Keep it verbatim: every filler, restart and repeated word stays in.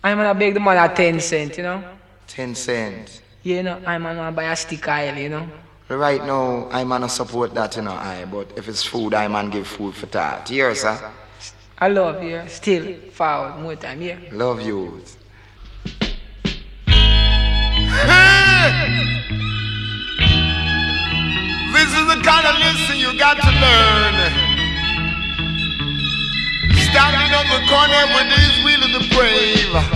I'm gonna beg the mother ten cent, you know. Ten cent. You know, I'm gonna buy a stick oil, you know. Right now, I man support that, you know, I. But if it's food, I man give food for that. Here, sir. I love you. Still forward more time, yeah. Love you. This is the kind of lesson you got to learn. Standing on the corner with these wheel of the brave.